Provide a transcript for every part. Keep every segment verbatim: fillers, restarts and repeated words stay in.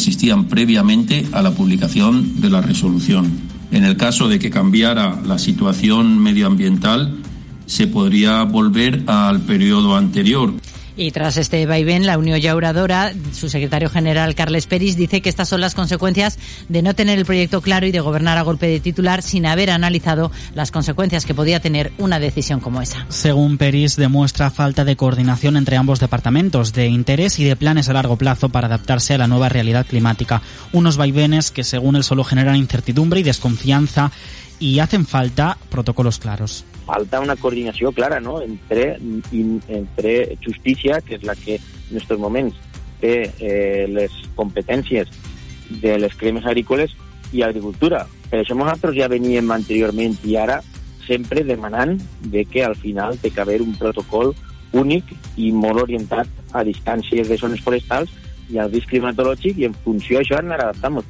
existían previamente a la publicación de la resolución. En el caso de que cambiara la situación medioambiental, se podría volver al periodo anterior. Y tras este vaivén, la Unión Llauradora, su secretario general Carles Peris, dice que estas son las consecuencias de no tener el proyecto claro y de gobernar a golpe de titular sin haber analizado las consecuencias que podía tener una decisión como esa. Según Peris, demuestra falta de coordinación entre ambos departamentos, de interés y de planes a largo plazo para adaptarse a la nueva realidad climática. Unos vaivenes que, según él, solo generan incertidumbre y desconfianza y hacen falta protocolos claros. Falta una coordinació clara, no?, entre, entre justícia, que és la que en aquests moments té eh, les competències de les cremes agrícoles, i agricultura. Per això nosaltres ja veníem anteriorment i ara sempre demanant de que al final té que haver un protocol únic i molt orientat a distàncies de zones forestals i al risc climatològic, i en funció d'això ens adaptamos.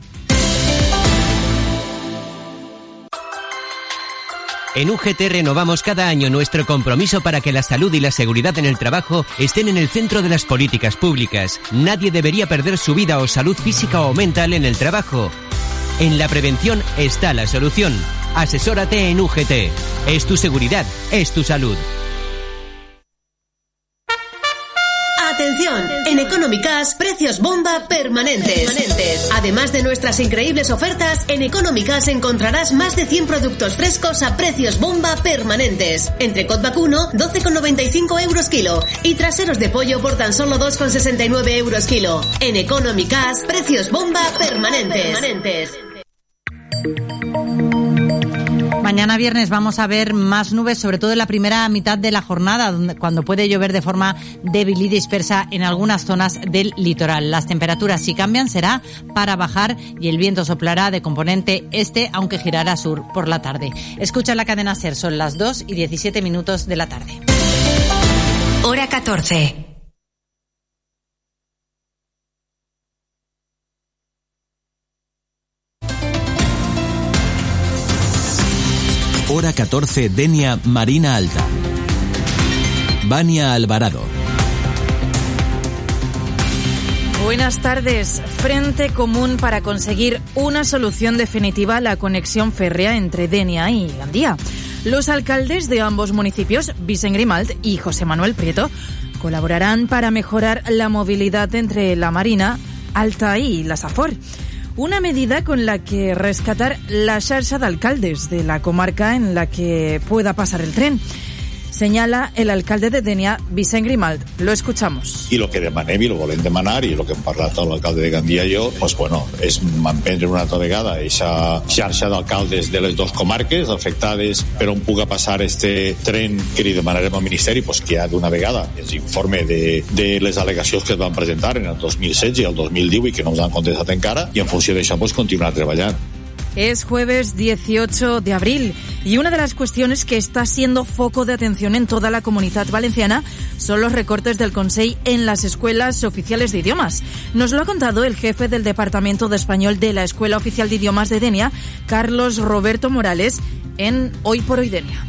En U G T renovamos cada año nuestro compromiso para que la salud y la seguridad en el trabajo estén en el centro de las políticas públicas. Nadie debería perder su vida o salud física o mental en el trabajo. En la prevención está la solución. Asesórate en U G T. Es tu seguridad, es tu salud. Atención, en Económicas, precios bomba permanentes. permanentes. Además de nuestras increíbles ofertas, en Económicas encontrarás más de cien productos frescos a precios bomba permanentes. Entrecot vacuno, doce con noventa y cinco euros kilo. Y traseros de pollo por tan solo dos con sesenta y nueve euros kilo. En Económicas, precios bomba permanentes. permanentes. Mañana viernes vamos a ver más nubes, sobre todo en la primera mitad de la jornada, donde, cuando puede llover de forma débil y dispersa en algunas zonas del litoral. Las temperaturas, si cambian, será para bajar y el viento soplará de componente este, aunque girará sur por la tarde. Escucha la cadena SER, son las dos y diecisiete minutos de la tarde. Hora catorce. Hora catorce, Denia, Marina Alta. Vania Alvarado. Buenas tardes. Frente común para conseguir una solución definitiva a la conexión férrea entre Denia y Gandía. Los alcaldes de ambos municipios, Vicent Grimalt y José Manuel Prieto, colaborarán para mejorar la movilidad entre la Marina Alta y la Safor. Una medida con la que rescatar la xarxa d'alcaldes de la comarca en la que pueda pasar el tren. Señala el alcalde de Denia, Vicent Grimalt. Lo escuchamos. I el que demanem i el volem demanar, i el que hem parlat amb l'alcalde de Gandia i jo, pues, bueno, és manprendre una altra vegada aquesta xarxa d'alcaldes de les dues comarques afectades per on puga passar este tren, que li demanarem al Ministeri pues, que ja d'una vegada ens informe de, de les al·legacions que es van presentar en el dos mil setze i el dos mil divuit i que no ens han contestat encara, i en funció d'això pues, continuar treballant. Es jueves dieciocho de abril y una de las cuestiones que está siendo foco de atención en toda la Comunidad Valenciana son los recortes del Consell en las escuelas oficiales de idiomas. Nos lo ha contado el jefe del Departamento de Español de la Escuela Oficial de Idiomas de Denia, Carlos Roberto Morales, en Hoy por Hoy Denia.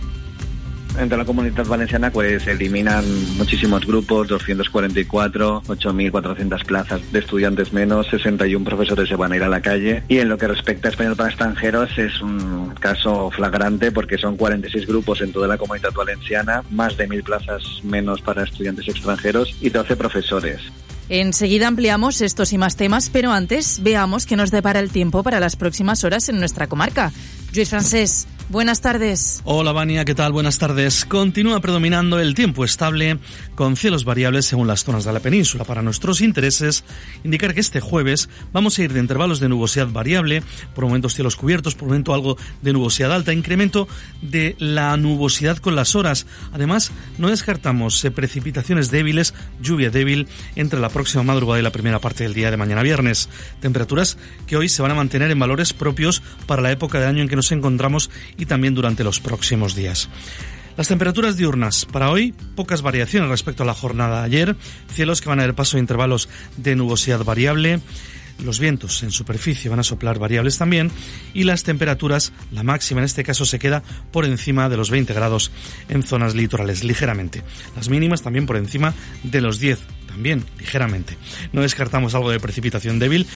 Entre la Comunidad Valenciana pues eliminan muchísimos grupos, doscientos cuarenta y cuatro, ocho mil cuatrocientas plazas de estudiantes menos, sesenta y uno profesores se van a ir a la calle. Y en lo que respecta a español para extranjeros es un caso flagrante porque son cuarenta y seis grupos en toda la Comunidad Valenciana, más de mil plazas menos para estudiantes extranjeros y doce profesores. Enseguida ampliamos estos y más temas, pero antes veamos qué nos depara el tiempo para las próximas horas en nuestra comarca. Lluís Francés, buenas tardes. Hola Vania, ¿qué tal? Buenas tardes. Continúa predominando el tiempo estable con cielos variables según las zonas de la península. Para nuestros intereses, indicar que este jueves vamos a ir de intervalos de nubosidad variable, por momentos cielos cubiertos, por momento algo de nubosidad alta, incremento de la nubosidad con las horas. Además, no descartamos eh, precipitaciones débiles, lluvia débil entre la próxima madrugada y la primera parte del día de mañana viernes. Temperaturas que hoy se van a mantener en valores propios para la época de año en que nos encontramos y también durante los próximos días. Las temperaturas diurnas para hoy, pocas variaciones respecto a la jornada de ayer, cielos que van a dar paso a intervalos de nubosidad variable, los vientos en superficie van a soplar variables también y las temperaturas, la máxima en este caso se queda por encima de los veinte grados en zonas litorales, ligeramente. Las mínimas también por encima de los diez, también ligeramente. No descartamos algo de precipitación débil